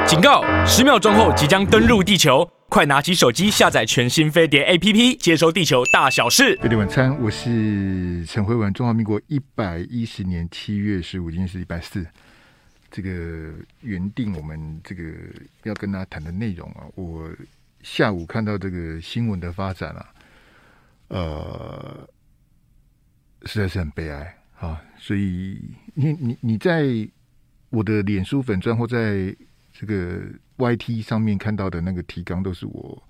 警告！10秒钟后即将登陆地球，快拿起手机下载全新飞碟 APP， 接收地球大小事。 飞碟晚餐，我是陈辉文。中华民国110年7月15，今天是礼拜四。这个原定我们这个要跟大家谈的内容啊，我下午看到这个新闻的发展啊，实在是很悲哀啊。所以你在我的脸书粉专或在这个 YT 上面看到的那个提纲，都是我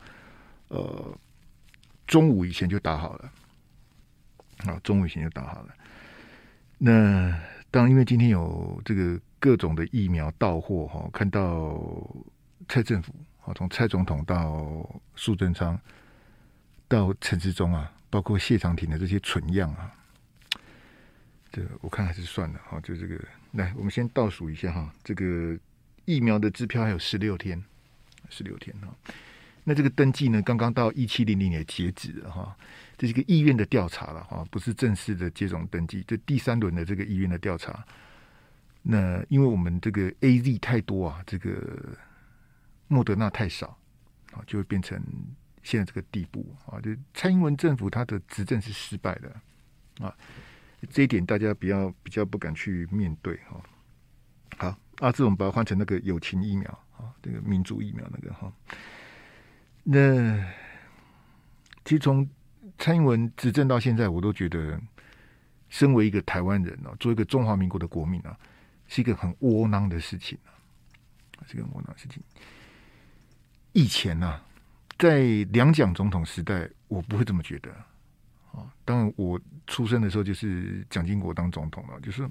中午以前就打好了啊，中午以前就打好了。那当然，因为今天有这个各种的疫苗到货哈，看到蔡政府啊，从蔡总统到苏贞昌到陈时中啊，包括谢长廷的这些蠢样啊，这我看还是算了哈。就这个，来，我们先倒数一下哈，这个疫苗的支票还有16天哈。那这个登记呢，刚刚到1700年截止了哈。这是一个意愿的调查了哈，不是正式的接种登记，这第3轮的这个意愿的调查。那因为我们这个 AZ 太多啊，这个莫德纳太少啊，就会变成现在这个地步啊。就蔡英文政府他的执政是失败的啊，这一点大家比较不敢去面对哈。好，阿志我们把它换成那个友情疫苗啊，这个民主疫苗那个哈。那其实从蔡英文执政到现在，我都觉得，身为一个台湾人啊，做一个中华民国的国民啊，是一个很窝囊的事情啊，是一个很窝囊的事情。以前啊，在两蒋总统时代，我不会这么觉得啊。当然，我出生的时候就是蒋经国当总统了，就是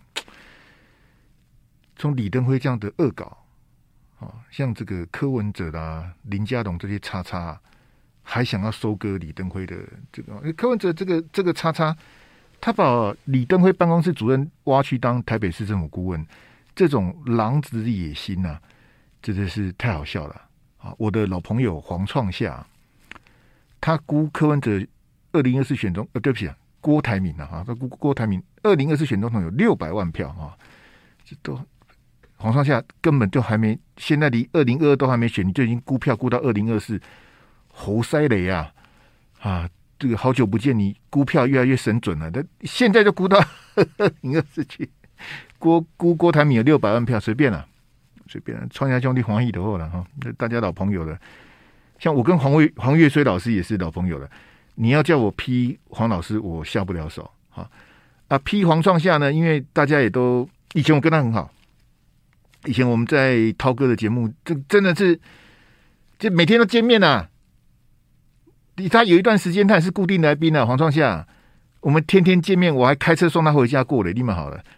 从李登辉这样的恶搞啊，像这个柯文哲啦、林佳龙这些叉叉。还想要收割李登辉的这个柯文哲这个叉叉，他把李登辉办公室主任挖去当台北市政府顾问，这种狼子野心啊，真的是太好笑了啊！我的老朋友黄创夏，他估柯文哲2024选中，对不起啊，郭台铭啊，他估郭台铭2024选总统有600万票啊，这都黄创夏根本就还没，现在离2022都还没选，你就已经估票估到2024。侯塞雷啊，这个好久不见，你估票越来越神准了。但现在就估到2024去，郭台铭有600万票，随便了，创下兄弟黄义的后了哈，大家老朋友了。像我跟黄岳绥老师也是老朋友了。你要叫我批黄老师，我下不了手批黄创夏呢，因为大家也都以前我跟他很好，以前我们在涛哥的节目，这真的是就每天都见面啊。他有一段时间他也是固定来宾啊，黄创夏，我们天天见面，我还开车送他回家过了，立马好了。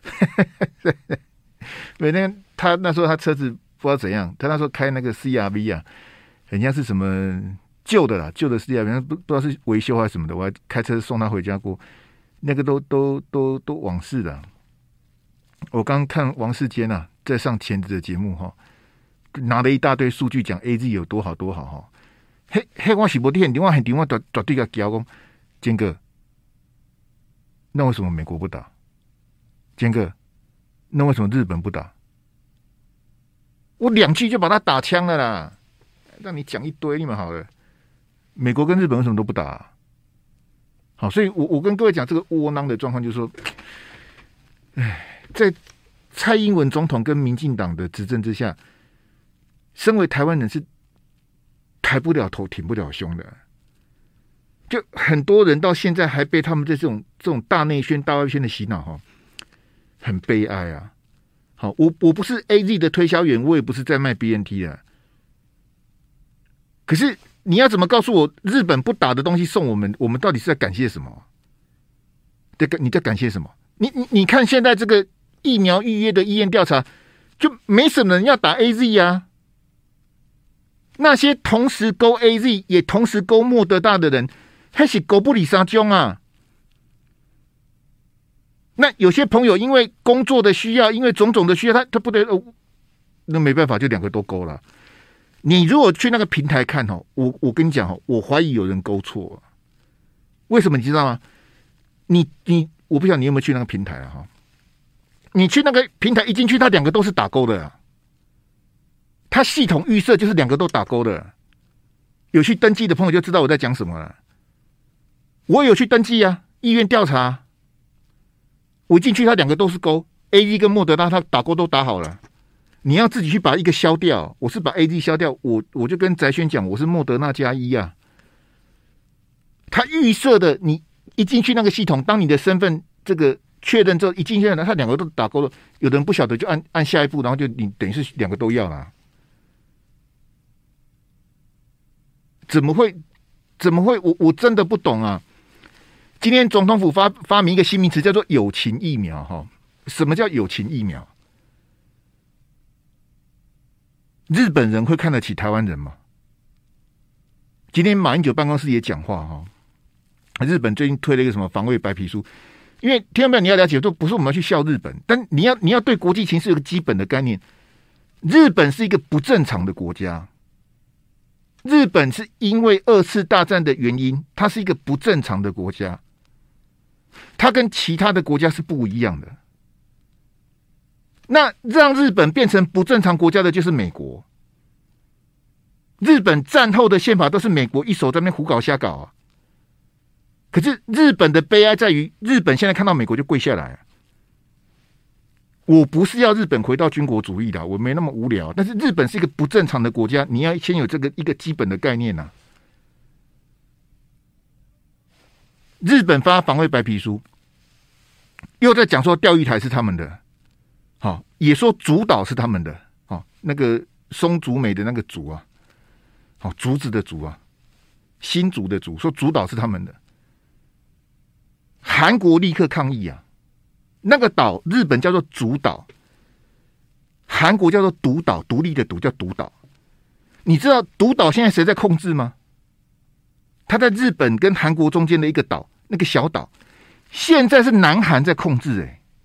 对，他那时候他车子不知道怎样，他那时候开那个 CRV 啊，很像是什么旧的 CRV， 不知道是维修还是什么的，我还开车送他回家过，那个都往事了。我刚看王世坚啊，在上前子的节目哈，拿了一大堆数据讲 AZ 有多好多好哈。嘿，我是不听，我很听，我绝对个教讲，坚哥，那为什么美国不打？坚哥，那为什么日本不打？我2句就把他打枪了啦，让你讲一堆你们好了。美国跟日本为什么都不打好，所以我跟各位讲这个窝囊的状况，就是说，在蔡英文总统跟民进党的执政之下，身为台湾人是抬不了头、挺不了胸的，就很多人到现在还被他们这种大内宣、大外宣的洗脑哈，很悲哀啊！好，我不是 AZ 的推销员，我也不是在卖 BNT 啊。可是你要怎么告诉我，日本不打的东西送我们，我们到底是在感谢什么？你在感谢什么？你看现在这个疫苗预约的医院调查，就没什么人要打 AZ 啊。那些同时勾 AZ 也同时勾莫德纳的人，还是勾不里沙中啊。那有些朋友因为工作的需要，因为种种的需要，他不得那没办法，就2个都勾了。你如果去那个平台看我跟你讲我怀疑有人勾错。为什么你知道吗？我不晓得你有没有去那个平台啊？你去那个平台一进去，他2个都是打勾的啊。 它系统预设就是两个都打勾的。有去登记的朋友就知道我在讲什么了。我有去登记啊，意愿调查，我进去，它两个都是勾 ，AZ 跟莫德纳，它打勾都打好了。你要自己去把一个消掉，我是把 AZ 消掉，我就跟翟轩讲，我是莫德纳加1啊。他预设的，你一进去那个系统，当你的身份这个确认之后，一进去他两个都打勾了。有的人不晓得就按下一步，然后就你等于是两个都要了。怎么会？我真的不懂啊！今天总统府发明一个新名词，叫做友情疫苗哈。什么叫友情疫苗？日本人会看得起台湾人吗？今天马英九办公室也讲话哈。日本最近推了一个什么防卫白皮书，因为听到没有？你要了解，都不是我们要去笑日本，但你要对国际情势有个基本的概念。日本是一个不正常的国家，日本是因为2次大战的原因，它是一个不正常的国家，它跟其他的国家是不一样的。那让日本变成不正常国家的就是美国。日本战后的宪法都是美国一手在那边胡搞瞎搞啊。可是日本的悲哀在于，日本现在看到美国就跪下来啊。我不是要日本回到军国主义的，我没那么无聊。但是日本是一个不正常的国家，你要先有这个一个基本的概念啊。日本发防卫白皮书，又在讲说钓鱼台是他们的，好，也说竹岛是他们的，好，那个松竹美的那个竹啊，好，竹子的竹啊，新竹的竹，说竹岛是他们的。韩国立刻抗议啊！那个岛日本叫做竹岛，韩国叫做独岛，独立的独叫独岛。你知道独岛现在谁在控制吗？它在日本跟韩国中间的一个岛，那个小岛，现在是南韩在控制。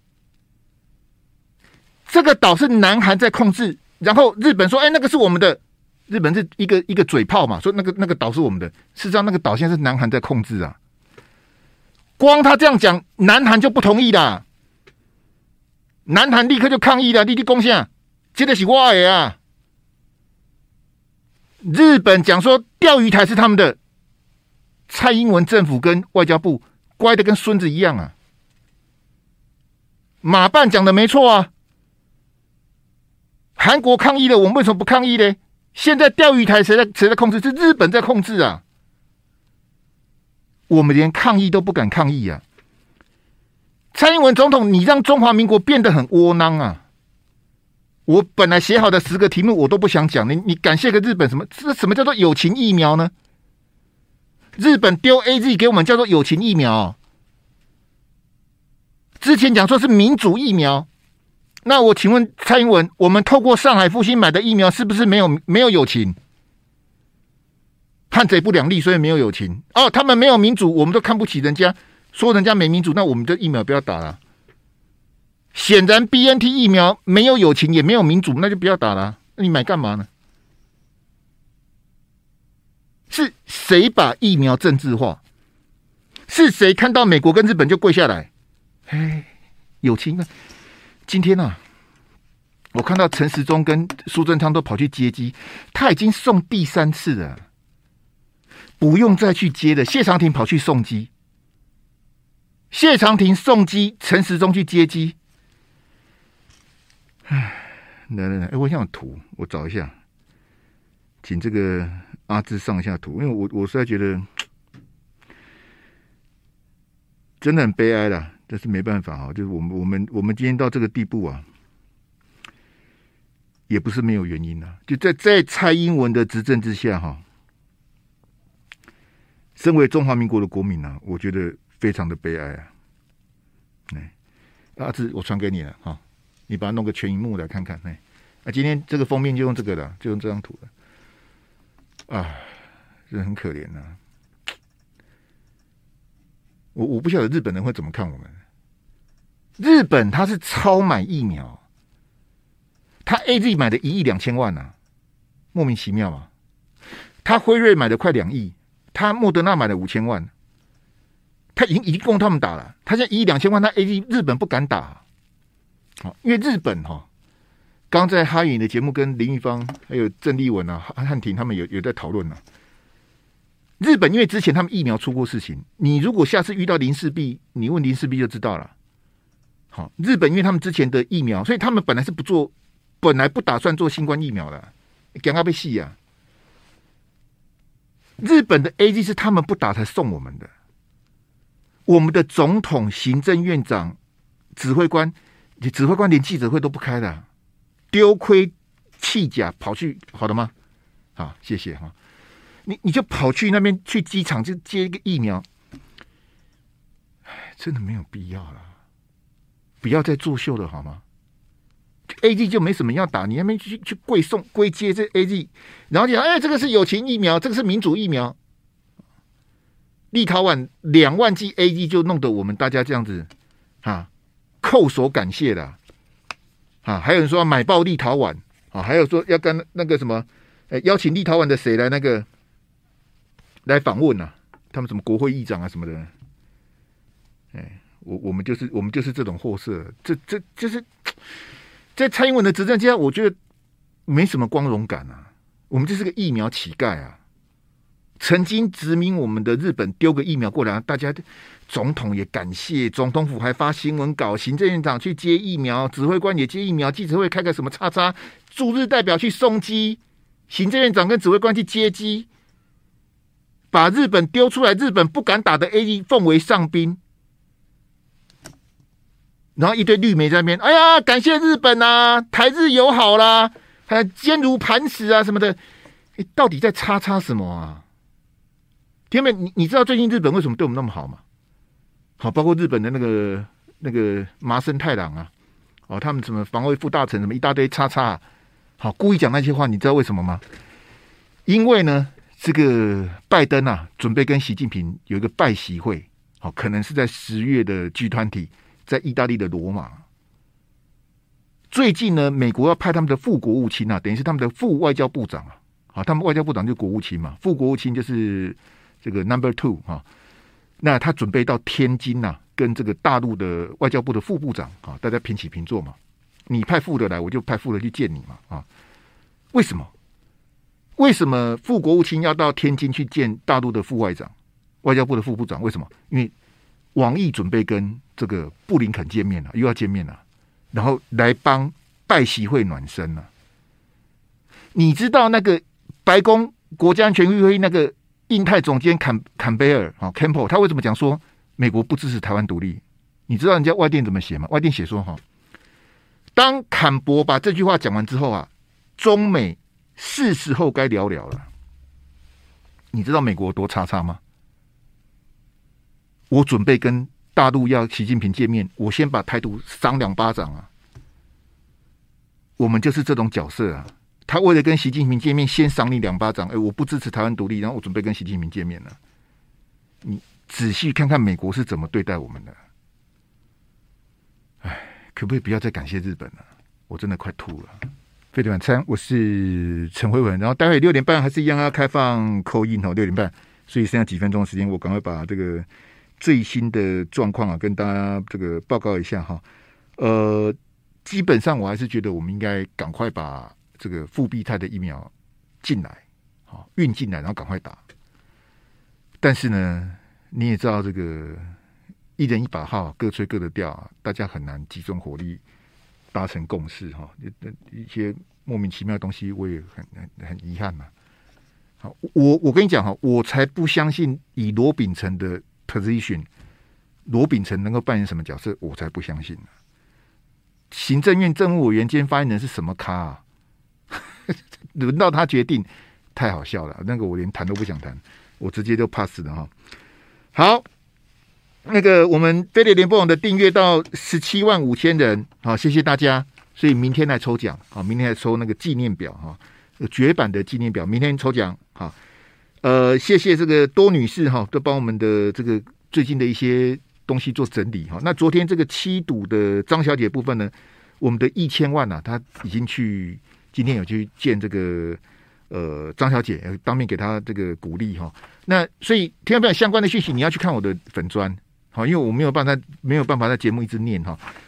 这个岛是南韩在控制，然后日本说：“那个是我们的。”日本是一个嘴炮嘛，说那个岛是我们的。事实上，那个岛现在是南韩在控制啊。光他这样讲，南韩就不同意啦。南韩立刻就抗议了，立即攻下，这个是我的啊。日本讲说钓鱼台是他们的，蔡英文政府跟外交部乖的跟孙子一样啊。马办讲的没错啊，韩国抗议了，我们为什么不抗议呢？现在钓鱼台谁在控制？是日本在控制啊。我们连抗议都不敢抗议啊！蔡英文总统，你让中华民国变得很窝囊啊！我本来写好的10个题目我都不想讲，你感谢个日本什么？这什么叫做友情疫苗呢？日本丢 AZ 给我们叫做友情疫苗，之前讲说是民主疫苗。那我请问蔡英文，我们透过上海复兴买的疫苗是不是没有友情？汉贼不两立，所以没有友情哦。他们没有民主，我们都看不起人家，说人家没民主，那我们的疫苗不要打了。显然 BNT 疫苗没有友情，也没有民主，那就不要打了。那你买干嘛呢？是谁把疫苗政治化？是谁看到美国跟日本就跪下来？友情啊！今天啊，我看到陈时中跟苏贞昌都跑去接机，他已经送第3次了。不用再去接的，谢长廷跑去送机，谢长廷送机，陈时中去接机。来，我想有图，我找一下，请这个阿芝上一下图，因为我实在觉得真的很悲哀啦，但是没办法哈，就是我们今天到这个地步啊，也不是没有原因啦，就在蔡英文的执政之下哈。身为中华民国的国民啊，我觉得非常的悲哀啊！阿志，我传给你了哈，你把它弄个全萤幕来看看。今天这个封面就用这个了，就用这张图了。啊，这很可怜啊！我不晓得日本人会怎么看我们。日本他是超买疫苗，他 AZ 买的1亿2千万啊，莫名其妙啊！他辉瑞买的快2亿。他莫德纳买了5000万，他已经供他们打了。他现在1亿2千万，他 AZ 日本不敢打，因为日本刚在哈影的节目跟林玉芳还有郑丽文啊、汉庭他们有在讨论啊。日本因为之前他们疫苗出过事情，你如果下次遇到林氏璧，你问林氏璧就知道了。好，日本因为他们之前的疫苗，所以他们本来不打算做新冠疫苗的，赶快被戏啊！日本的 AZ 是他们不打才送我们的，我们的总统、行政院长、指挥官连记者会都不开的，丢盔弃甲跑去，好的吗？好，谢谢哈。你就跑去那边去机场就接一个疫苗，真的没有必要了，不要再作秀了好吗？ AZ 就没什么要打，你那边去归接这 AZ， 然后讲这个是友情疫苗，这个是民主疫苗。立陶宛2万剂 AZ 就弄得我们大家这样子叩首感谢的还有人说要买爆立陶宛还有说要跟那个什么邀请立陶宛的谁来来访问他们什么国会议长啊什么的。我们就是这种货色，这就是在蔡英文的执政下，我觉得没什么光荣感啊。我们就是个疫苗乞丐啊！曾经殖民我们的日本丢个疫苗过来，大家总统也感谢，总统府还发新闻稿，行政院长去接疫苗，指挥官也接疫苗，记者会开个什么叉叉，驻日代表去送机，行政院长跟指挥官去接机，把日本丢出来，日本不敢打的 AZ 奉为上宾。然后一堆绿媒在那边，哎呀，感谢日本啊，台日友好啦，还坚如磐石啊什么的，到底在叉什么啊？天妹，你知道最近日本为什么对我们那么好吗？好，包括日本的那个麻生太郎啊，他们什么防卫副大臣什么一大堆叉，好，故意讲那些话，你知道为什么吗？因为呢，这个拜登啊，准备跟习近平有一个拜习会，好，可能是在10月的G20。在意大利的罗马，最近呢，美国要派他们的副国务卿等于是他们的副外交部长他们外交部长就是国务卿嘛，副国务卿就是这个 number 2那他准备到天津跟这个大陆的外交部的副部长大家平起平坐嘛，你派副的来，我就派副的去见你嘛为什么？为什么副国务卿要到天津去见大陆的副外长、外交部的副部长？为什么？因为王毅准备跟这个布林肯见面了，又要见面了，然后来帮拜习会暖身了。你知道那个白宫国家安全会议那个印太总监坎贝尔Campbell 他为什么讲说美国不支持台湾独立？你知道人家外电怎么写吗？外电写说当坎伯把这句话讲完之后中美是时候该聊聊了。你知道美国多叉吗？我准备跟大陆要习近平见面，我先把台独赏2巴掌我们就是这种角色他为了跟习近平见面，先赏你2巴掌。我不支持台湾独立，然后我准备跟习近平见面了。你仔细看看美国是怎么对待我们的。可不可以不要再感谢日本了？我真的快吐了。飞碟晚餐，我是陈辉文。然后待会6点半还是一样要开放call in6点半，所以剩下几分钟的时间，我赶快把这个最新的状况跟大家这个报告一下基本上我还是觉得我们应该赶快把这个复必泰的疫苗进来，运进来，然后赶快打。但是呢，你也知道这个一人一把号，各吹各的调，大家很难集中火力达成共识一些莫名其妙的东西，我也很遗憾嘛。好，我跟你讲我才不相信以罗秉成的position， 罗秉成能够扮演什么角色，我才不相信行政院政务委员兼发言人是什么咖轮到他决定，太好笑了。那个我连谈都不想谈，我直接就 pass 了好，那个我们飞碟联播网的订阅到17万5千人，谢谢大家。所以明天来抽奖，明天来抽那个纪念表绝版的纪念表，明天抽奖谢谢这个多女士都帮我们的这个最近的一些东西做整理那昨天这个7赌的张小姐部分呢，我们的1000万她已经今天有去见这个张小姐，当面给她这个鼓励那所以听到相关的讯息，你要去看我的粉专因为我没有办法在节目一直念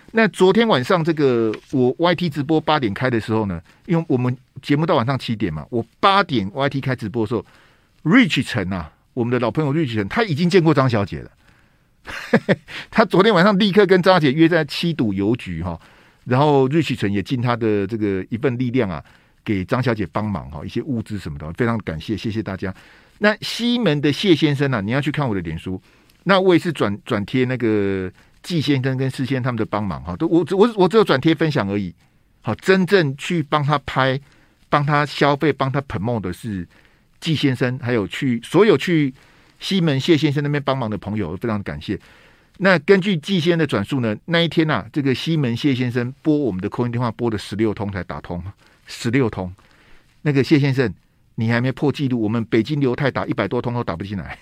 那昨天晚上这个我 YT 直播8点开的时候呢，因为我们节目到晚上7点嘛，我8点 YT 开直播的时候 ，Rich 陈啊，我们的老朋友 Rich 陈，他已经见过张小姐了。他昨天晚上立刻跟张小姐约在7堵邮局哈，然后 Rich 陈也尽他的这个一份力量啊，给张小姐帮忙哈，一些物资什么的，非常感谢，谢谢大家。那西门的谢先生啊，你要去看我的脸书，那我也是转贴那个季先生跟施先他们的帮忙哈，我只有转贴分享而已。好，真正去帮他拍、帮他消费、帮他 promote 的是季先生，还有所有去西门谢先生那边帮忙的朋友，非常感谢。那根据季先生的转述呢，那一天啊，这个西门谢先生拨我们的call in电话拨了16通才打通，16通。那个谢先生，你还没破纪录，我们北京刘太打100多通都打不进来。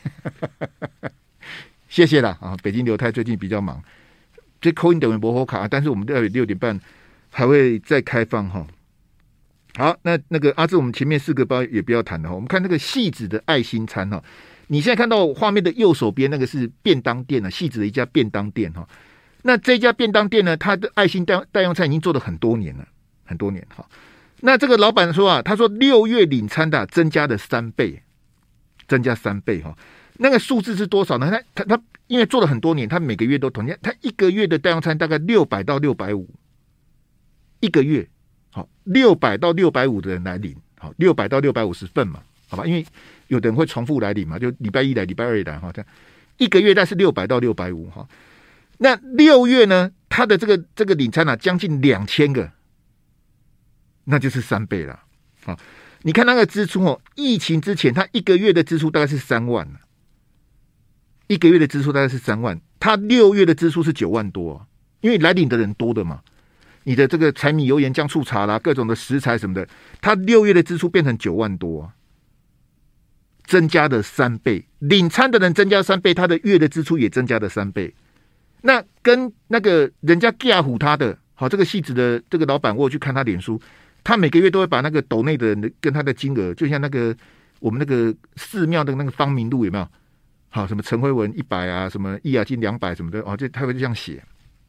谢谢啦啊！北京刘太最近比较忙，这call in等于摩霍卡，但是我们6点半还会再开放哈。好，那个阿志，我们前面4个包也不要谈了哈。我们看那个细致的爱心餐哈，你现在看到画面的右手边那个是便当店啊，细致的一家便当店哈。那这家便当店呢，它的爱心代用餐已经做了很多年了，很多年哈。那这个老板说啊，他说6月领餐的增加了3倍，增加3倍哈。那个数字是多少呢？他因为做了很多年，他每个月都统计，他1个月的代用餐大概600到650，一个月好600到650的人来领，好600到650份嘛，好吧？因为有的人会重复来领嘛，就礼拜1来，礼拜2来哈，这样一个月大概是600到650哈。那6月呢，他的这个领餐啊，将近2000个，那就是3倍了。好，你看那个支出哦，疫情之前他1个月的支出大概是3万，1个月的支出大概是3万，他6月的支出是9万多，因为来领的人多的嘛，你的这个柴米油盐酱醋茶啦，各种的食材什么的，他6月的支出变成9万多，增加了3倍，领餐的人增加3倍，他的月的支出也增加了3倍。那跟那个人家架唬他的，好，这个戏子的这个老板，我有去看他脸书，他每个月都会把那个斗内的人跟他的金额，就像那个我们那个寺庙的那个方明路有没有？好，什么陈辉文100啊，什么易雅金200什么的，哦，他会这样写，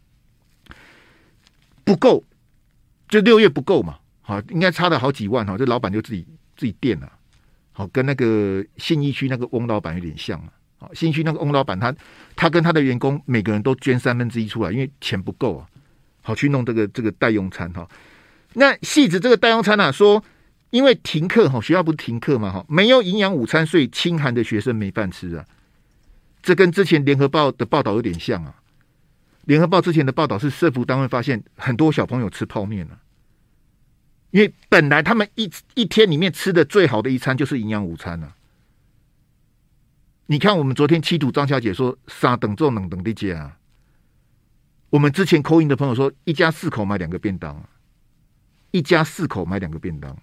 不够，就6月不够嘛，好，应该差了好几万哈，这老板就自己垫了，好，跟那个信义区那个翁老板有点像啊。好，新区那个翁老板他跟他的员工每个人都捐1/3出来，因为钱不够啊，好去弄这个代用餐哈。那细子这个代用餐啊，说因为停课哈，学校不是停课嘛哈，没有营养午餐，所以清寒的学生没饭吃啊。这跟之前联合报的报道有点像啊。联合报之前的报道是社福单位发现很多小朋友吃泡面啊，因为本来他们一天里面吃的最好的一餐就是营养午餐啊。你看，我们昨天7堵张小姐说3等重冷等的接啊，我们之前call in的朋友说1家4口买2个便当，1家4口买2个便当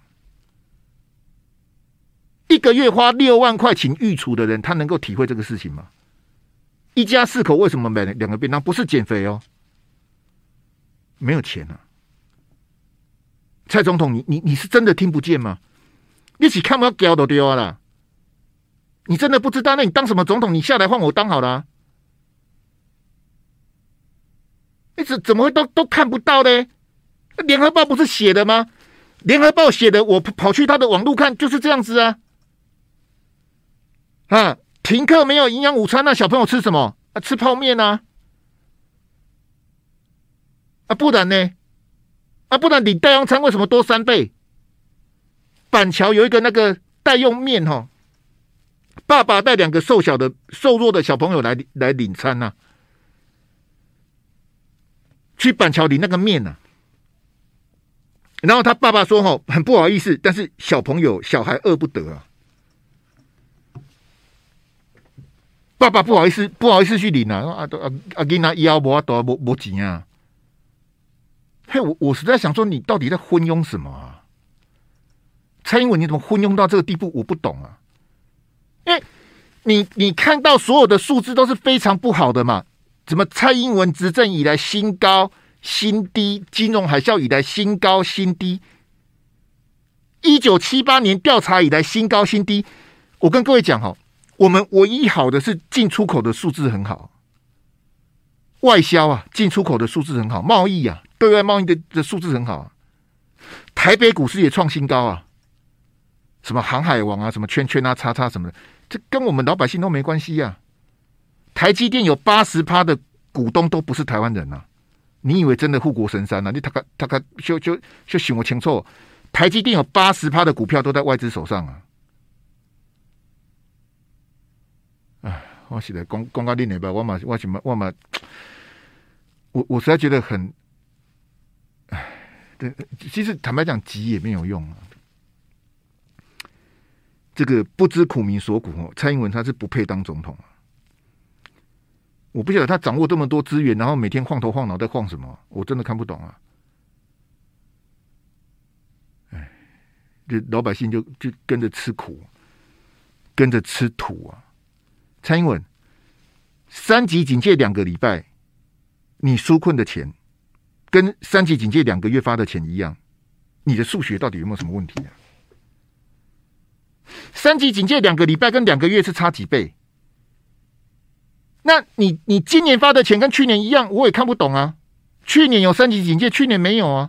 ，1个月花6万块请御厨的人，他能够体会这个事情吗？1家4口为什么买2个便当？不是减肥哦，没有钱啊。蔡总统，你是真的听不见吗？你是看不到屌都丢啦。你真的不知道？那你当什么总统？你下来换我当好了啊。你怎么会都看不到呢？联合报不是写的吗？联合报写的，我跑去他的网路看，就是这样子啊。啊，停课没有营养午餐，那小朋友吃什么？啊，吃泡面啊。啊，不然呢？啊，不然领代用餐为什么多3倍？板桥有一个那个代用面哈。爸爸带2个瘦弱的小朋友来领餐啊，去板桥领那个面啊，然后他爸爸说很不好意思，但是小孩饿不得啊，爸爸不好意思去领啊，给拿腰没钱啊，嘿，我实在想说你到底在昏庸什么啊？蔡英文你怎么昏庸到这个地步？我不懂啊。因为你看到所有的数字都是非常不好的嘛，怎么蔡英文执政以来新高新低，金融海啸以来新高新低，1978年调查以来新高新低。我跟各位讲我们唯一好的是进出口的数字很好， 外销啊，进出口的数字很好，贸易啊，对外贸易的数字很好啊。台北股市也创新高啊，什么航海王啊，什么圈圈啊、叉叉什么的，这跟我们老百姓都没关系啊。台积电有80%的股东都不是台湾人啊，你以为真的护国神山啊？你他就想我清楚，台积电有80%的股票都在外资手上啊。哎，我是来讲到你那边，我实在觉得很，哎，对，其实坦白讲，急也没有用啊。这个不知苦民所苦哦，蔡英文他是不配当总统啊。我不晓得他掌握这么多资源，然后每天晃头晃脑在晃什么，我真的看不懂啊！哎，这老百姓就跟着吃苦，跟着吃土啊！蔡英文3级警戒2个礼拜，你纾困的钱跟3级警戒2个月发的钱一样，你的数学到底有没有什么问题啊？3级警戒2个礼拜跟2个月是差几倍？那你今年发的钱跟去年一样，我也看不懂啊。去年有3级警戒，去年没有啊。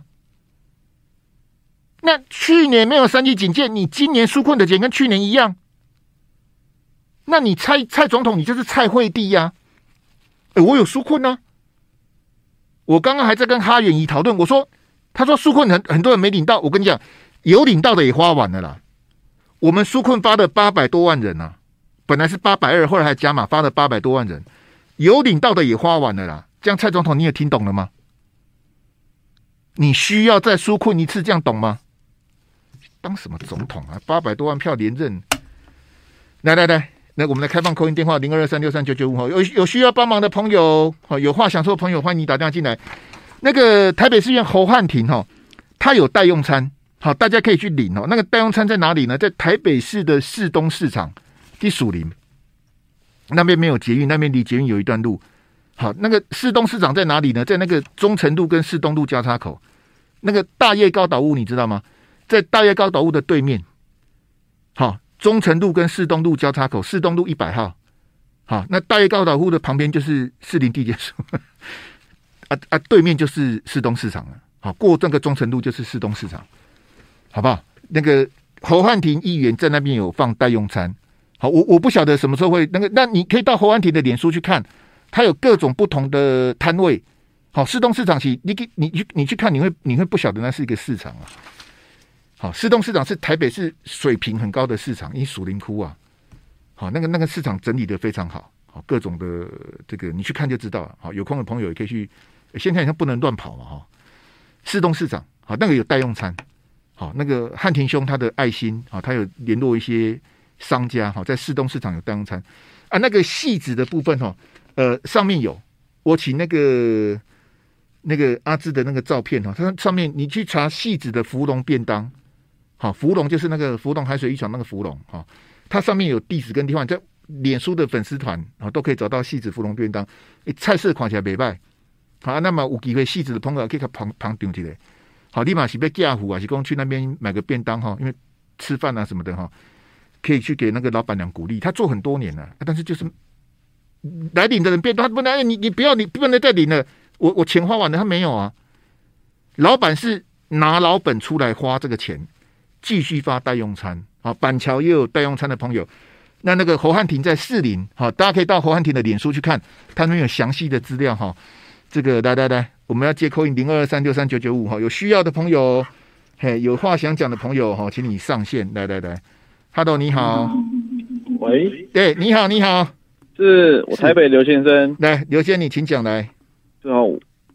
那去年没有3级警戒，你今年纾困的钱跟去年一样，那你蔡总统，你就是蔡惠帝呀、啊。我有纾困啊。我刚刚还在跟哈远仪讨论，我说，他说纾困很多人没领到，我跟你讲，有领到的也花完了啦。我们纾困发的800多万人啊。本来是820，后来还加码发了800多万人，有领到的也花完了啦。这样蔡总统你也听懂了吗？你需要再纾困一次，这样懂吗？当什么总统啊？800多万票连任，来，那我们来开放扣音电话0223639955，有需要帮忙的朋友，有话想说的朋友，欢迎你打电话进来。那个台北市议员侯汉廷他有代用餐，好，大家可以去领那个代用餐在哪里呢？在台北市的市东市场。第属林那边没有捷运，那边离捷运有一段路。好，那个市东市场在哪里呢？在那个忠诚路跟市东路交叉口，那个大叶高岛屋你知道吗？在大叶高岛屋的对面。好，忠诚路跟市东路交叉口，市东路100号。好，那大叶高岛屋的旁边就是士林地检署对面就是市东市场了。好，过这个忠诚路就是市东市场，好不好？那个侯汉廷议员在那边有放代用餐。好，我不晓得什么时候会那你可以到侯安庭的脸书去看，它有各种不同的摊位。好，市东市场其你去看，你会不晓得那是一个市场啊。好，市东市场是台北市水平很高的市场，因为属林窟啊。好，那个市场整理的非常好，好各种的这个你去看就知道了。好，有空的朋友也可以去。现在好像不能乱跑嘛哈。市东市场好，那个有代用餐。好，那个汉庭兄他的爱心好，他有联络一些。商家在市东市场有代用餐啊，那个戏子的部分上面有我请那个阿芝的那个照片它上面你去查戏子的福隆便当，好，福隆就是那个福隆海水浴场那个福隆它上面有地址跟地方，在脸书的粉丝团都可以找到戏子福隆便当，菜色看起来没败，好，那么有机会戏子的朋友可以旁订起来，好，立马是被嫁虎啊，是讲去那边买个便当因为吃饭啊什么的可以去给那个老板娘鼓励，他做很多年了，但是就是来领的人变多，他不能你不能再领了，我钱花完了，他没有啊。老板是拿老本出来花这个钱，继续发代用餐。好，板桥也有代用餐的朋友，那个侯汉廷在士林，好，大家可以到侯汉廷的脸书去看，他们有详细的资料哈。这个来，我们要接call in0223639955有需要的朋友，有话想讲的朋友请你上线来。Hello， 你好。 喂， 对，你好， 是我台北刘先生。 来，刘先生，你请讲来。 对啊，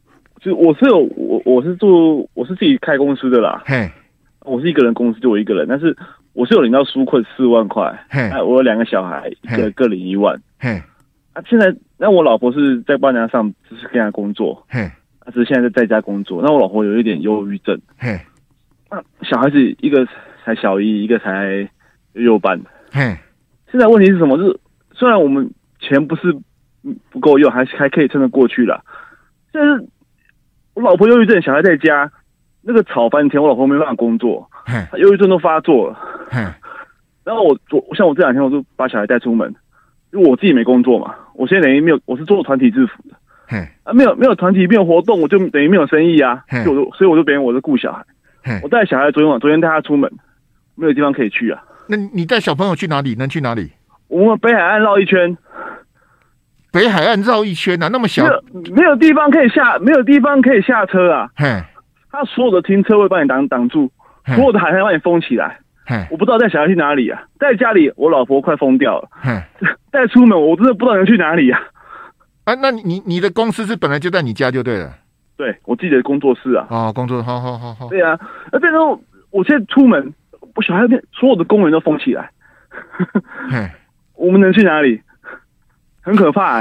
我是自己开公司的啦。嘿，我是一个人公司，就我一个人，但是我是有领到纾困4万块。嘿，我有2个小孩，各领1万。嘿，现在那我老婆是在搬家上，就是跟她工作。嘿，只是现在在家工作。那我老婆有一点忧郁症。嘿，那小孩子一个才小1，一个才6班。嘿，现在问题是什么？就是虽然我们钱不是不够用，还可以撑得过去啦。但是我老婆忧郁症，小孩在家，那个吵翻天，我老婆没办法工作，忧郁症都发作了。然后像我这2天我就把小孩带出门，因为我自己没工作嘛。我现在等于没有，我是做团体制服的。 没有团体，没有活动，我就等于没有生意啊。所以我就等于我是顾小孩。我带小孩昨天带他出门，没有地方可以去啊。 那你带小朋友去哪里？能去哪里？ 我们北海岸绕一圈。 北海岸绕一圈啊，那么小， 没有地方可以下车啊。他所有的停车位帮你挡住，所有的海滩帮你封起来。我不知道带小孩去哪里啊。在家里，我老婆快疯掉了。带出门，我真的不知道能去哪里啊。 那你的公司是本来就在你家就对了。 对，我自己的工作室啊。 哦，工作，好。 对啊，那变成我现在出门，我小孩所有的公园都封起来。我们能去哪里？很可怕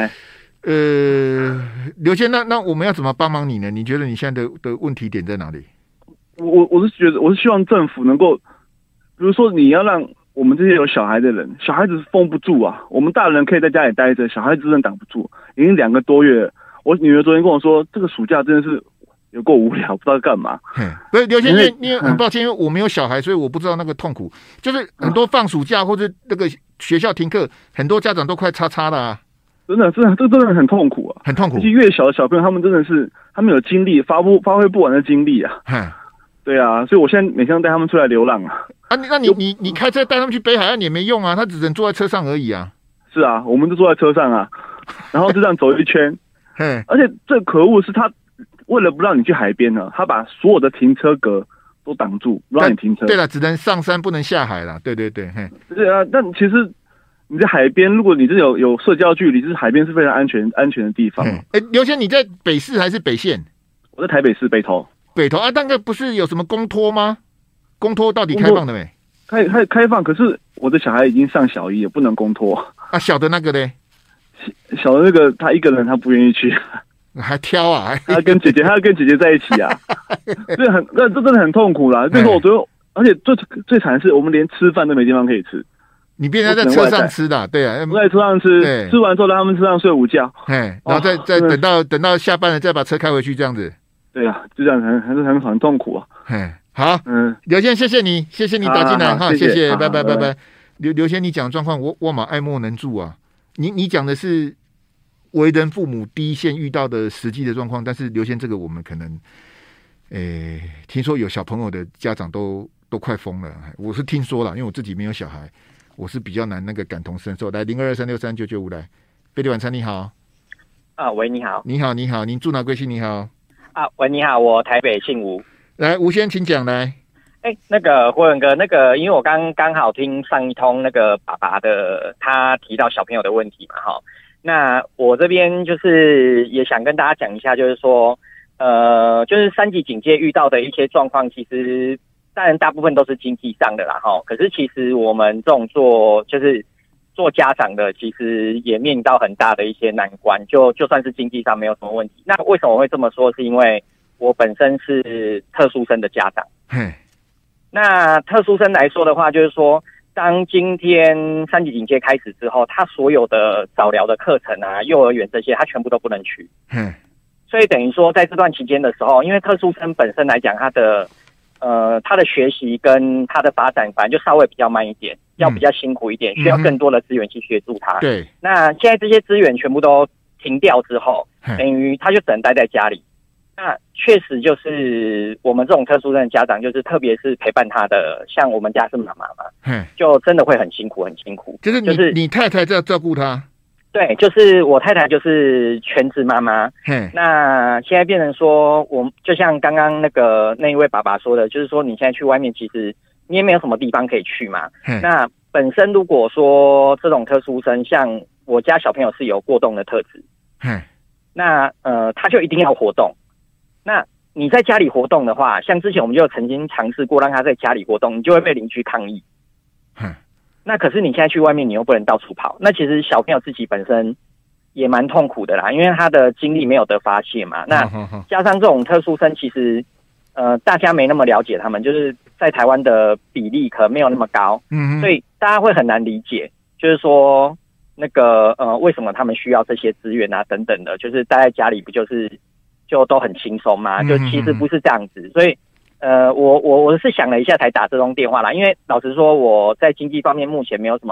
刘先，那我们要怎么帮忙你呢？你觉得你现在的问题点在哪里？ 我是希望政府能够，比如说你要让我们这些有小孩的人，小孩子封不住啊。我们大人可以在家里待着，小孩子真的挡不住。已经2个多月了，我女儿昨天跟我说，这个暑假真的是有够无聊，不知道干嘛。 不是刘先生，你很抱歉，因为我没有小孩，所以我不知道那个痛苦。就是很多放暑假或者那个学校停课，很多家长都快叉了啊。 真的，这真的很痛苦啊， 很痛苦。 而且越小的小朋友，他们真的是他们有精力发挥不完的精力啊。对啊，所以我现在每天带他们出来流浪啊。 那你开车带他们去北海岸也没用啊，他只能坐在车上而已啊。 是啊，我们就坐在车上啊，然后就这样走一圈。而且最可恶的是，他为了不让你去海边呢，他把所有的停车格都挡住，不让你停车。 对了，只能上山，不能下海了。对。对啊，但其实你在海边，如果你是有社交距离，就是海边是非常安全的地方。 刘先，你在北市还是北县？ 我在台北市北投啊，那个不是有什么公托吗？公托到底开放了没？ 开放，可是我的小孩已经上小一了，不能公托啊。小的那个呢？ 小的那个他一个人他不愿意去， 还挑啊？ 他要跟姐姐在一起啊，这真的很痛苦啦。就是我觉得，而且最惨的是，我们连吃饭都没地方可以吃。 你变成在车上吃的，对啊， 我在车上吃，吃完之后让他们车上睡午觉， 然后再等到下班了再把车开回去，这样子。 对啊，就这样很痛苦啊。 好，刘先，谢谢你打进来哈，谢谢，拜拜。刘先，你讲的状况我蛮爱莫能助啊。你讲的是为人父母第一线遇到的实际的状况，但是刘先这个我们可能，听说有小朋友的家长都快疯了，我是听说了，因为我自己没有小孩。我是比较难那个感同身受。来0223639995来，贝利晚餐你好。 喂，你好。 你好，您住哪贵姓？你好。 喂，你好，我台北姓吴。 来，吴先请讲来。 那个辉文哥，因为我刚好听上一通那个爸爸的，他提到小朋友的问题嘛，那我这边就是也想跟大家讲一下，就是说，就是3级警戒遇到的一些状况，其实当然大部分都是经济上的啦，可是其实我们这种做家长的，其实也面临到很大的一些难关，就算是经济上没有什么问题。那为什么会这么说？是因为我本身是特殊生的家长。那特殊生来说的话，就是说，当今天3级警戒开始之后，他所有的早疗的课程啊、幼儿园这些，他全部都不能去。所以等于说，在这段期间的时候，因为特殊生本身来讲，他的学习跟他的发展，反正就稍微比较慢一点，要比较辛苦一点，需要更多的资源去协助他。 对。 那现在这些资源全部都停掉之后，等于他就只能待在家里。那确实就是我们这种特殊生的家长，就是特别是陪伴他的，像我们家是妈妈嘛，就真的会很辛苦。 就是你太太在照顾他。 对，就是我太太就是全职妈妈。那现在变成说，我就像刚刚那一位爸爸说的，就是说你现在去外面，其实你也没有什么地方可以去嘛。那本身如果说这种特殊生，像我家小朋友是有过动的特质，那他就一定要活动。那你在家里活动的话，像之前我们就曾经尝试过让他在家里活动，你就会被邻居抗议。那可是你现在去外面，你又不能到处跑。那其实小朋友自己本身也蛮痛苦的啦，因为他的精力没有得发泄嘛。那加上这种特殊生，其实大家没那么了解他们，就是在台湾的比例可能没有那么高，所以大家会很难理解，就是说为什么他们需要这些资源啊等等的，就是待在家里不就都很轻松嘛？就其实不是这样子，所以我是想了一下才打这通电话啦，因为老实说我在经济方面目前没有什么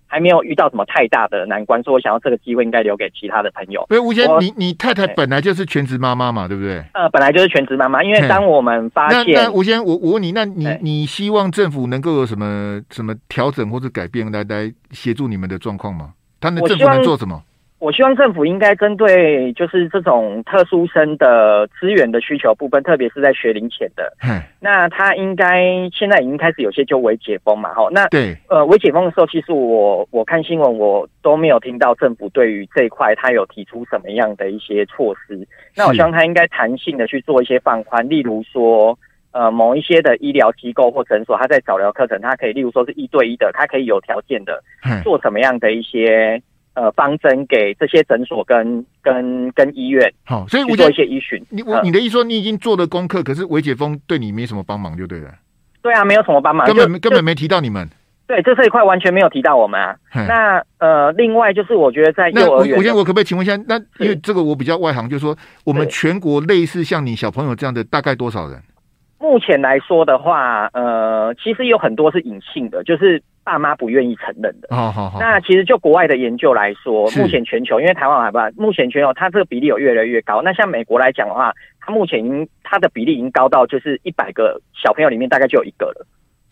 还没有遇到什么太大的难关，所以我想要这个机会应该留给其他的朋友。 吴先，你太太本来就是全职妈妈嘛，对不对？ 本来就是全职妈妈，因为当我们发现， 那吴先，我问你，那你希望政府能够有什么调整或者改变来协助你们的状况吗？政府能做什么？ 我希望政府应该针对就是这种特殊生的资源的需求部分，特别是在学龄前的，那他应该现在已经开始有些就微解封嘛，那对， 微解封的时候，其实我看新闻我都没有听到政府对于这一块他有提出什么样的一些措施。那我希望他应该弹性的去做一些放宽，例如说某一些的医疗机构或诊所，他在早疗课程，他可以例如说是1对1的，他可以有条件的做什么样的一些方针给这些诊所跟医院， 好，所以去做一些依循。 你的意思说你已经做了功课，可是微解封对你没什么帮忙就对了。 对啊，没有什么帮忙， 根本没提到你们。 对，这一块完全没有提到我们啊。那另外就是我觉得在幼儿园， 我可不可以请问一下？那因为这个我比较外行，就是说我们全国类似像你小朋友这样的大概多少人？ 目前来说的话，其实有很多是隐性的，就是爸妈不愿意承认的。好。那其实就国外的研究来说，目前全球，因为台湾还不，目前全球它这个比例有越来越高。那像美国来讲的话，它目前它的比例已经高到就是100个小朋友里面大概就有1个了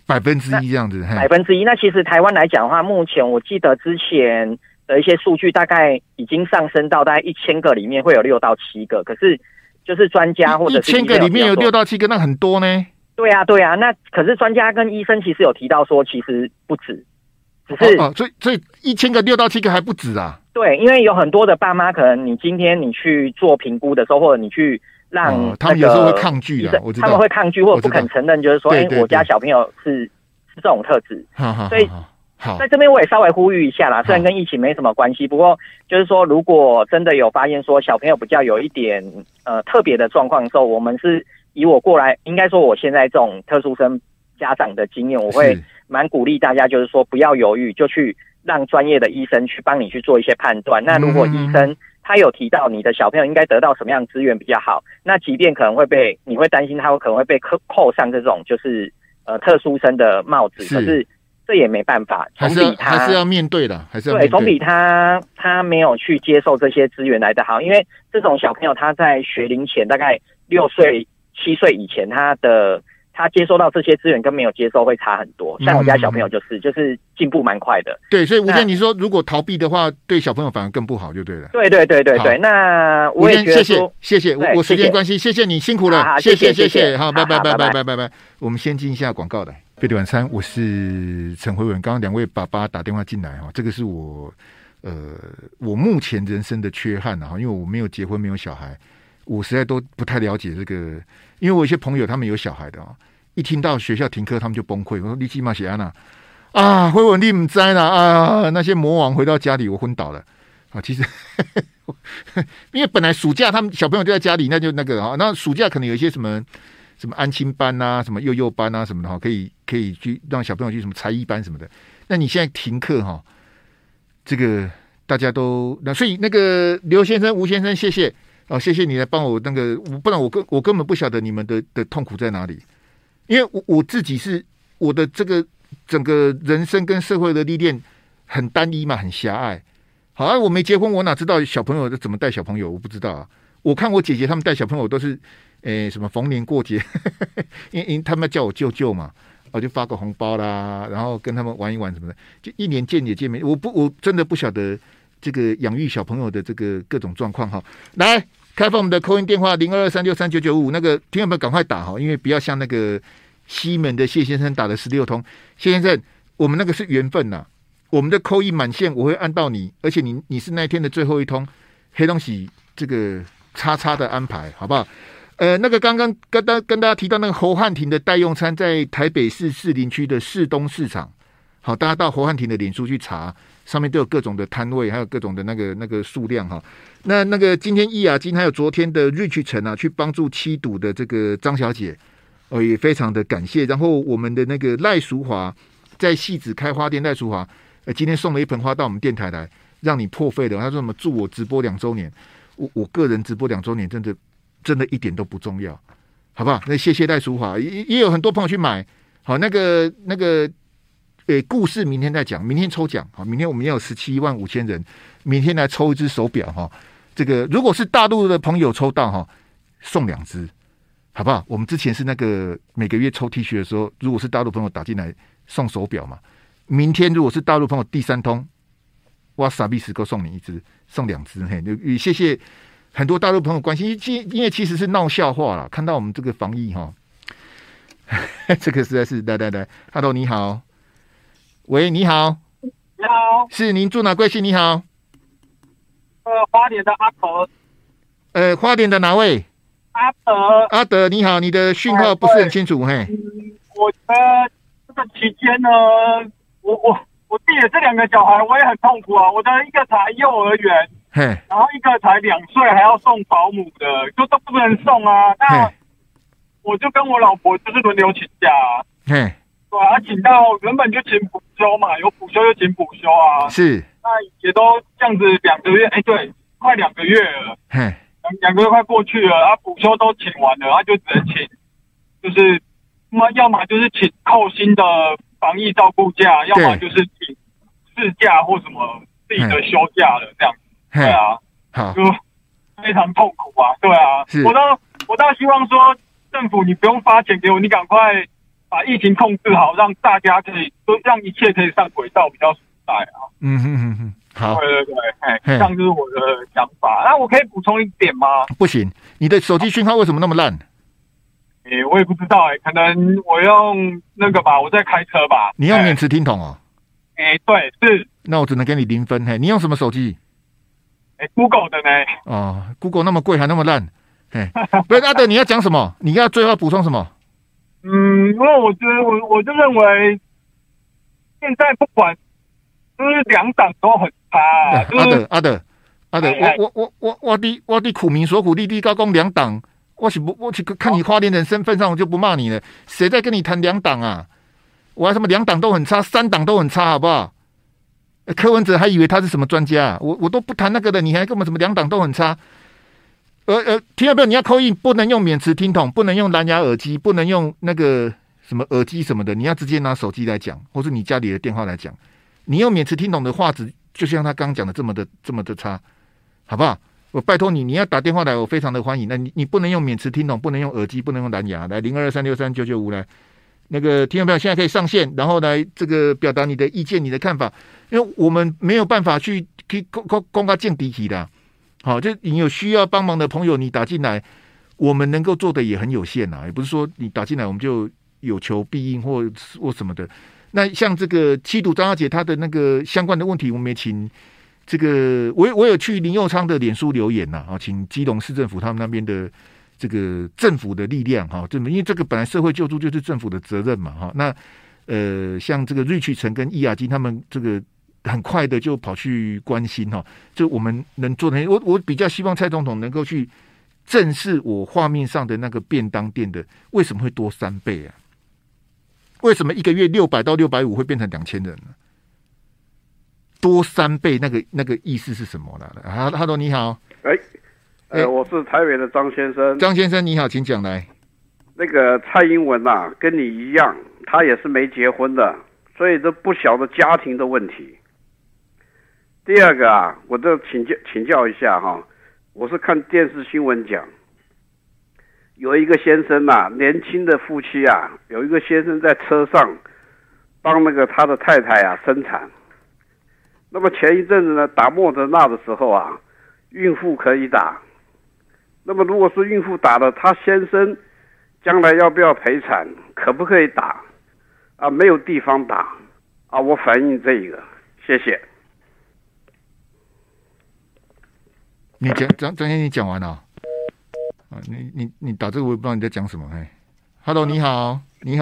，1%这样子。 1%。那其实台湾来讲的话，目前我记得之前的一些数据，大概已经上升到大概1000个里面会有6到7个，可是就是专家或者是 1000个里面有6到7个，那很多呢。 对啊，那可是专家跟医生其实有提到说，其实不止，只是所以1000个6到7个还不止啊。 对，因为有很多的爸妈，可能你今天你去做评估的时候，或者你去让他们有时候会抗拒的，我知道他们会抗拒或者不肯承认，就是说，我家小朋友是这种特质，所以。在这边我也稍微呼吁一下啦，虽然跟疫情没什么关系，不过就是说，如果真的有发现说小朋友比较有一点特别的状况的时候，我们是以我过来，应该说我现在这种特殊生家长的经验，我会蛮鼓励大家，就是说不要犹豫，就去让专业的医生去帮你去做一些判断。那如果医生他有提到你的小朋友应该得到什么样的资源比较好，那即便可能会你会担心他可能会被扣上这种就是特殊生的帽子，可是这也没办法， 还是要面对的，还是要面对。 对，总比他没有去接受这些资源来的好，因为这种小朋友他在学龄前大概6岁、7岁以前，他接收到这些资源跟没有接收会差很多。像我家小朋友就是进步蛮快的。 对，所以吴健，你说如果逃避的话，对小朋友反而更不好，就对了。 对。那我也觉得谢谢，我时间关系，谢谢你辛苦了，谢谢，好，拜拜。我们先进一下广告来。贝蒂晚餐，我是陈辉文。刚刚2位爸爸打电话进来哈，这个是我目前人生的缺憾啊，因为我没有结婚，没有小孩，我实在都不太了解这个。因为我有些朋友他们有小孩的啊，一听到学校停课，他们就崩溃。我说你起码写安娜啊，辉文你不知啦啊，那些魔王回到家里，我昏倒了啊。其实因为本来暑假他们小朋友就在家里，那就那个啊，那暑假可能有一些什么安亲班啊，什么幼幼班啊什么的哈，可以去让小朋友去什么才艺班什么的。那你现在停课哈，这个大家都那，所以那个刘先生、吴先生，谢谢哦，谢谢你来帮我那个，不然我根本不晓得你们的痛苦在哪里，因为我自己是我的这个整个人生跟社会的历练很单一嘛，很狭隘。好啊，我没结婚，我哪知道小朋友怎么带小朋友？我不知道啊。我看我姐姐他们带小朋友都是。什么逢年过节，因为他们叫我舅舅嘛，我就发个红包啦，然后跟他们玩一玩什么的，就1年见也见面。我真的不晓得这个养育小朋友的这个各种状况哈。来，开放我们的call in电话0223639955，那个听友们赶快打哈，因为不要像那个西门的谢先生打了16通。谢先生，我们那个是缘分呐，我们的call in满线我会按到你，而且你是那一天的最后一通，黑东西这个叉的安排，好不好？那个刚刚跟大家提到那个侯汉廷的代用餐，在台北市士林区的士东市场，好，大家到侯汉廷的脸书去查，上面都有各种的摊位，还有各种的那个数量哈。那个今天易雅金还有昨天的 Rich 城啊，去帮助7堵的这个张小姐，也非常的感谢。然后我们的那个赖淑华在汐止开花店，赖淑华今天送了一盆花到我们电台来，让你破费的。他说什么祝我直播2周年，我个人直播2周年真的一点都不重要，好不好？那谢谢赖淑华，也有很多朋友去买。好，那个故事明天再讲，明天抽奖啊，明天我们要有175000人，明天来抽一只手表哈。这个如果是大陆的朋友抽到哈，送2只，好不好？我们之前是那个每个月抽 T 恤的时候，如果是大陆朋友打进来送手表嘛，明天如果是大陆朋友第3通，哇傻逼时够送你1只，送2只，嘿，也谢谢很多大陆朋友关心，因为其实是闹笑话啦，看到我们这个防疫哈。这个实在是来 ，Hello， 你好，喂，你好， 你好， 是您住哪贵姓？你好， 花莲的阿德， 花莲的哪位？阿德，你好，你的讯号不是很清楚，嘿， 我这个期间呢，我自己的这2个小孩，我也很痛苦啊，我的一个才幼儿园，嘿，然后一个才2岁，还要送保姆的，就都不能送啊，那。我就跟我老婆就是轮流请假对啊，请到原本就请补休嘛，有补休就请补休啊，是，那也都这样子2个月，对，快2个月了，2个月快过去了，啊，补休都请完了，就只能请，就是要么就是请扣薪的防疫照顾假，要么就是请事假或什么自己的休假了，这样子，对啊，就非常痛苦啊，对啊，我倒希望说。政府，你不用发钱给我，你赶快把疫情控制好，让大家让一切可以上轨道，比较实在啊。 好， 对，这样就是我的想法。那我可以补充一点吗？ 不行，你的手机讯号为什么那么烂？ 我也不知道可能我用那个吧，我在开车吧。 你用免持听筒哦？ 对，是。 那我只能给你0分。你用什么手机 ？Google 的呢 ？Google 那么贵还那么烂。不是阿德，你要讲什么？你要最后补充什么？ 因为我觉得我就认为，现在不管就是2党都很差阿德，我的苦民所苦，你高讲2党，我去看你花莲人身份上，我就不骂你了。谁在跟你谈2党啊？我还什么2党都很差，3党都很差，好不好？柯文哲还以为他是什么专家我都不谈那个的，你还跟我们什么2党都很差？听到没有？你要call in不能用免持听筒，不能用蓝牙耳机，不能用那个什么耳机什么的，你要直接拿手机来讲，或是你家里的电话来讲。你用免持听筒的画质，就像他刚讲的这么的差，好不好？我拜托你，你要打电话来，我非常的欢迎。那你不能用免持听筒，不能用耳机，不能用蓝牙，来0223639995来。那个听到没有？现在可以上线，然后来这个表达你的意见、你的看法，因为我们没有办法去公开见敌体的。好，就你有需要帮忙的朋友，你打进来，我们能够做的也很有限也不是说你打进来我们就有求必应或什么的。那像这个七堵张阿姐她的那个相关的问题，我们也请这个我有去林右昌的脸书留言请基隆市政府他们那边的这个政府的力量因为这个本来社会救助就是政府的责任嘛那像这个瑞曲城跟易亚金他们这个。很快的就跑去关心就我们能做的，我比较希望蔡总统能够去正视我画面上的那个便当店的为什么会多3倍啊？为什么一个月600到650会变成2000人呢？多3倍，那个意思是什么呢？Hello， 你好， 我是台北的张先生。 张先生你好，请讲来。 那个蔡英文跟你一样，他也是没结婚的，所以这不晓得家庭的问题。第二个我就请教一下我是看电视新闻讲，有一个先生年轻的夫妻有一个先生在车上帮那个他的太太生产。那么前一阵子呢，打莫德纳的时候孕妇可以打。那么如果是孕妇打了，他先生将来要不要陪产？可不可以打？没有地方打我反映这个，谢谢。 你张先生你讲完了你打这个我也不知道你在讲什么Hello， 你好，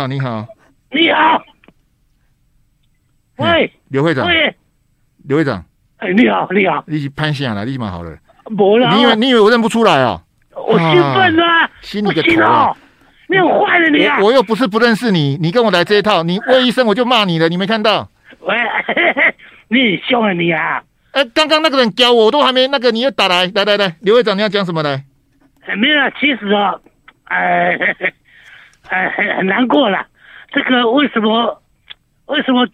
喂， 刘会长，刘会长， 你好， 你是潘下来，你蛮好了， 没啦， 你以为我认不出来我兴奋啊， 信你个头你很坏的你我又不是不认识你，你跟我来这一套，你喂一声我就骂你了，你没看到？ 喂，你很凶啊你刚刚那个人教我都还没那个，你又打来，刘会长，你要讲什么来？ 没有，其实很难过了。这个为什么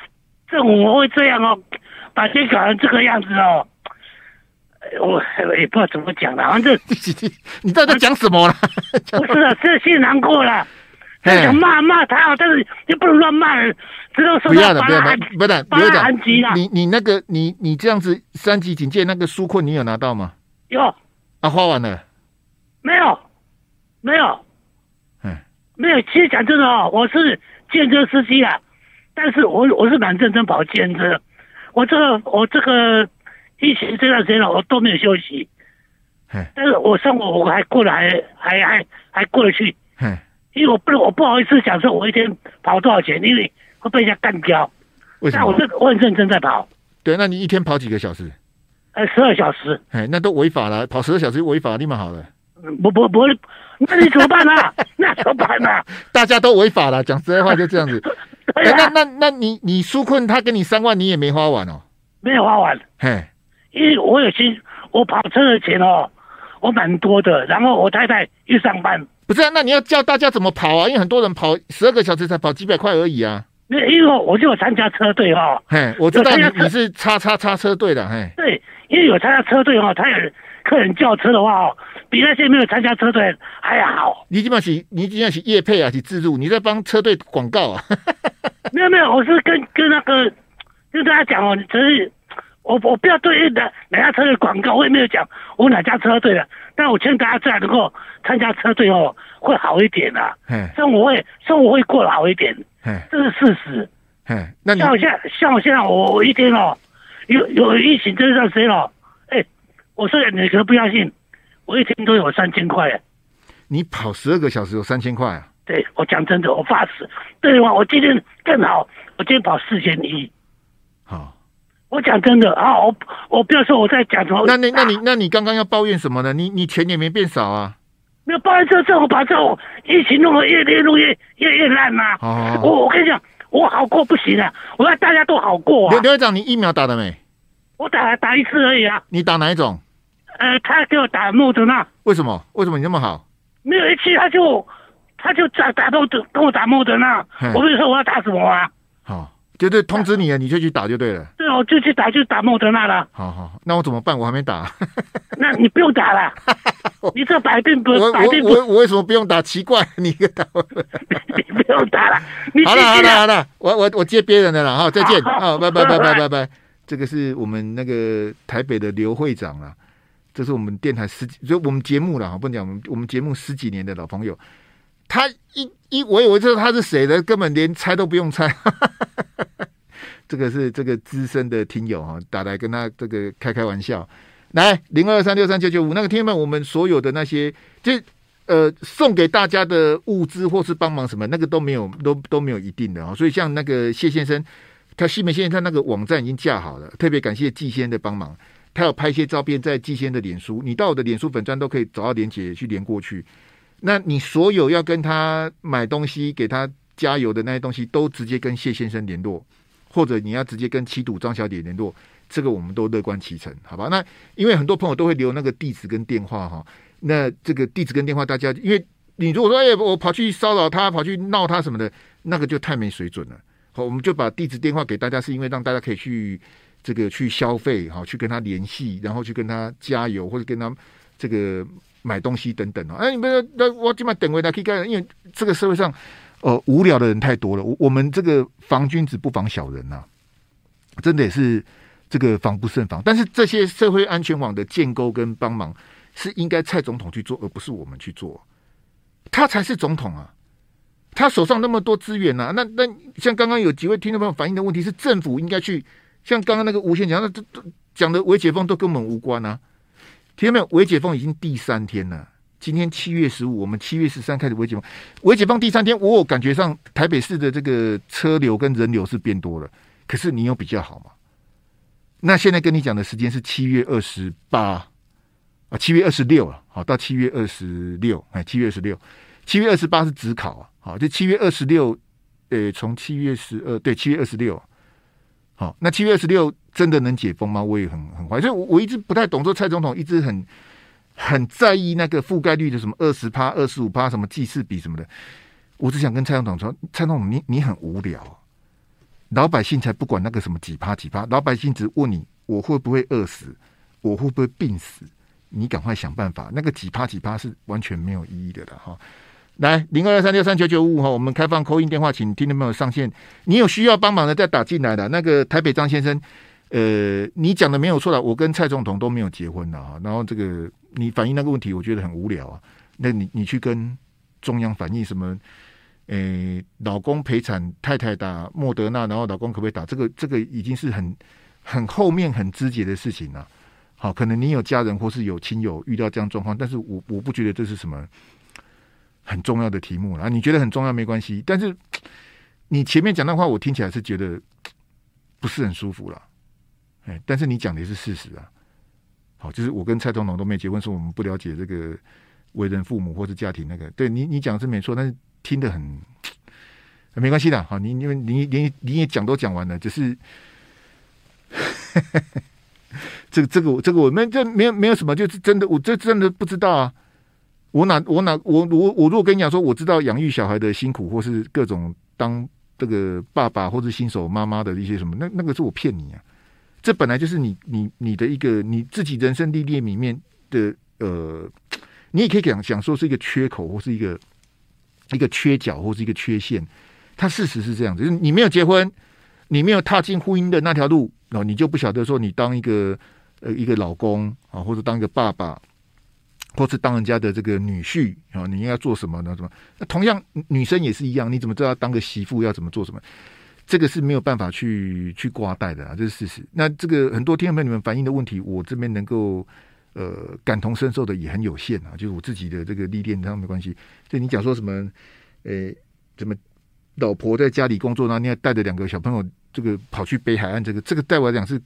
政府会这样哦，把这搞成这个样子哦。我也不知道怎么讲了，反正你到底在讲什么了？ 不是啊，这心难过了。想骂他，但是你不能乱骂人，只能说不要的，不要的，不是， 把他韩籍了。 你那个你这样子3级警戒那个纾困你有拿到吗？ 有啊，花完了？ 没有，没有。其实讲真的哦，我是计程车司机啊，但是我是蛮认真跑计程车。我这个疫情这段时间我都没有休息，但是我生活我还过得还过得去。因为我不好意思讲说我一天跑多少钱，因为会被人家干掉。 为什么？ 我很认真在跑。 对，那你一天跑几个小时 ？12小时。 那都违法了，跑12小时违法，立马好了。 不，那你怎么办啊？那怎么办啊？ 大家都违法了，讲实在话就这样子。那你纾困他给你3万，你也没花完哦？ 没有花完。因为我跑车的钱哦，我蛮多的，然后我太太又上班。 不是啊，那你要教大家怎么跑啊？因为很多人跑12个小时才跑几百块而已啊。 因为我就有参加车队哦。 我知道你是叉车队的。 对，因为有参加车队哦，他有客人叫车的话哦，比那些没有参加车队还好。 你基本上是业配啊，是自助，你在帮车队广告啊？ 没有，我是跟那个跟大家讲哦，只是我不要对哪家车队广告，我也没有讲我哪家车队的，但我劝大家这样能够参加车队哦，会好一点啊，生活会过得好一点，这是事实。 那你像我现在我一天哦，有疫情这段时间哦，我说你可能不相信，我一天都有3000块。 你跑12个小时有3000块啊？ 对，我讲真的，我发誓。对吗？我今天更好，我今天跑4100。 好， 我讲真的啊，我不要说我在讲什么。 那你刚刚要抱怨什么呢？你钱也没变少啊。 没有抱怨这种把这种疫情弄得越烂嘛。我跟你讲，我好过不行啊！我要大家都好过啊。 刘会长，你疫苗打了没？ 我打1次而已啊。 你打哪一种？ 他给我打莫德纳。 为什么你那么好？ 没有一期他就跟我打莫德纳。我没有说我要打什么啊。 好，就是通知你了，你就去打就对了。 对，我就去打莫德纳了。 好，那我怎么办？我还没打。 那你不用打了。你这百病不。我为什么不用打？奇怪，你打。 你不用打了。 好了，我接别人的了哈，再见。好，拜。这个是我们那个台北的刘会长啦，这是我们电台就我们节目啦，不能讲我们节目10几年的老朋友。他我以为知道他是谁的，根本连猜都不用猜。这个是这个资深的听友哈，打来跟他这个开玩笑。来0223639995，那个听友们，我们所有的那些送给大家的物资或是帮忙什么，那个都没有一定的。所以像那个谢先生，他西门先生他那个网站已经架好了，特别感谢季先的帮忙，他有拍一些照片在季先的脸书，你到我的脸书粉专都可以找到连结去连过去。那你所有要跟他买东西给他加油的那些东西都直接跟谢先生联络，或者你要直接跟七堵张小姐联络，这个我们都乐观其成，好吧？那因为很多朋友都会留那个地址跟电话哈，那这个地址跟电话大家，因为你如果说我跑去骚扰他，跑去闹他什么的，那个就太没水准了。好，我们就把地址电话给大家，是因为让大家可以去去消费，好，去跟他联系，然后去跟他加油，或者跟他这个买东西等等啊。你们我今晚等回来可以干，因为这个社会上无聊的人太多了，我们这个防君子不防小人啊，真的也是这个防不胜防。但是这些社会安全网的建构跟帮忙是应该蔡总统去做，而不是我们去做，他才是总统啊。他手上那么多资源啊，那像刚刚有几位听众朋友反映的问题是，政府应该去像刚刚那个吴先生讲的微解封都跟我们无关啊。听到没有？微解封已经第3天了，今天7月15，我们7月13开始微解封。微解封第3天，我有感觉上台北市的这个车流跟人流是变多了，可是你有比较好吗？那现在跟你讲的时间是7月28啊，7月26了，好，到7月26，哎，7月26，7月28是指考啊。好，就7月26，从7月12，对，7月26，好，那7月26真的能解封吗？我也很怀疑，所以我一直不太懂，说蔡总统一直很在意那个覆盖率的什么20%、25%，什么记事比什么的。我只想跟蔡总统说，蔡总统你很无聊， 老百姓才不管那个什么几趴，老百姓只问你我会不会饿死，我会不会病死，你赶快想办法。那个几趴是完全没有意义的了哈。来0223639955哈，我们开放 call in 电话，请听众朋友上线。你有需要帮忙的再打进来的。那个台北张先生，你讲的没有错了，我跟蔡总统都没有结婚了哈。然后这个你反映那个问题，我觉得很无聊啊。那你去跟中央反映什么？老公陪产，太太打莫德纳，然后老公可不可以打？这个已经是很后面很枝节的事情了。好，可能你有家人或是有亲友遇到这样状况，但是我不觉得这是什么很重要的题目啦。你觉得很重要没关系，但是你前面讲的话，我听起来是觉得不是很舒服啦。但是你讲的也是事实啊。好，就是我跟蔡总统都没结婚，说我们不了解这个为人父母或是家庭那个。对你讲的是没错，但是听得很没关系的。好，因为你也讲都讲完了，只是这个我们这没有什么，就是真的，我这真的不知道啊。我如果跟你讲说我知道养育小孩的辛苦，或是各种当这个爸爸或是新手妈妈的一些什么，那个是我骗你啊。这本来就是你的一个你自己人生历练里面的你也可以讲说是一个缺口，或是一个缺角，或是一个缺陷。它事实是这样子，就是你没有结婚，你没有踏进婚姻的那条路，然后你就不晓得说你当一个老公啊，或者当一个爸爸，或是当人家的这个女婿啊，你应该做什么呢？什么？那同样女生也是一样，你怎么知道当个媳妇要怎么做什么？这个是没有办法去挂带的啊，这是事实。那这个很多听众朋友你们反映的问题，我这边能够感同身受的也很有限啊，就是我自己的这个历练上没关系。就你讲说什么怎么老婆在家里工作，然后你要带着2个小朋友这个跑去北海岸，这个对我来讲是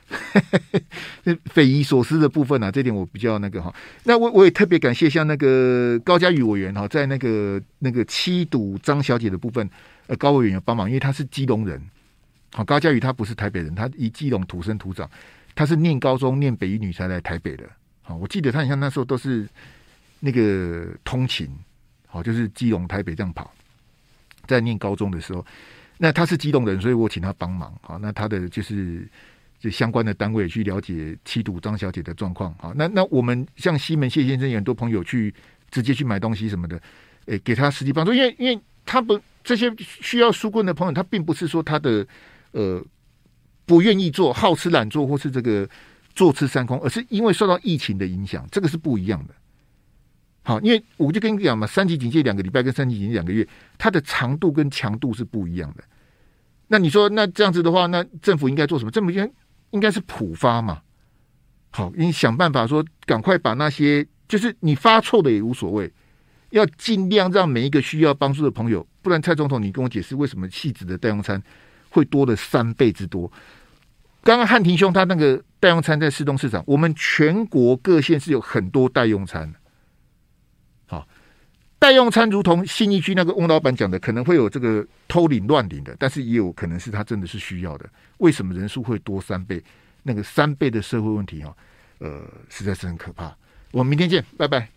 匪夷所思的部分啊，这点我比较那个哈。那我也特别感谢像那个高嘉瑜委员哈，在那个七堵张小姐的部分，高委员有帮忙，因为他是基隆人。好，高嘉瑜他不是台北人，他以基隆土生土长，他是念高中念北一女才来台北的。好，我记得他好像那时候都是那个通勤，好，就是基隆台北这样跑，在念高中的时候，那他是基隆人，所以我请他帮忙。好，那他的就相关的单位去了解七堵张小姐的状况。好，那我们像西门谢先生有很多朋友去直接去买东西什么的，给他实际帮助，因为他不这些需要纾困的朋友，他并不是说他的不愿意做、好吃懒做或是这个坐吃山空，而是因为受到疫情的影响，这个是不一样的。好，因为我就跟你讲嘛，3级警戒2个礼拜跟3级警戒2个月，它的长度跟强度是不一样的。那你说，那这样子的话，那政府应该做什么？政府应该是普发嘛。好，你想办法说，赶快把那些就是你发错的也无所谓，要尽量让每一个需要帮助的朋友，不然蔡总统，你跟我解释为什么细致的代用餐会多了3倍之多？刚刚汉庭兄他那个代用餐在士东市场，我们全国各县是有很多代用餐。好，代用餐如同信义区那个翁老板讲的，可能会有这个偷领乱领的，但是也有可能是他真的是需要的。为什么人数会多3倍？那个3倍的社会问题实在是很可怕。我们明天见，拜拜。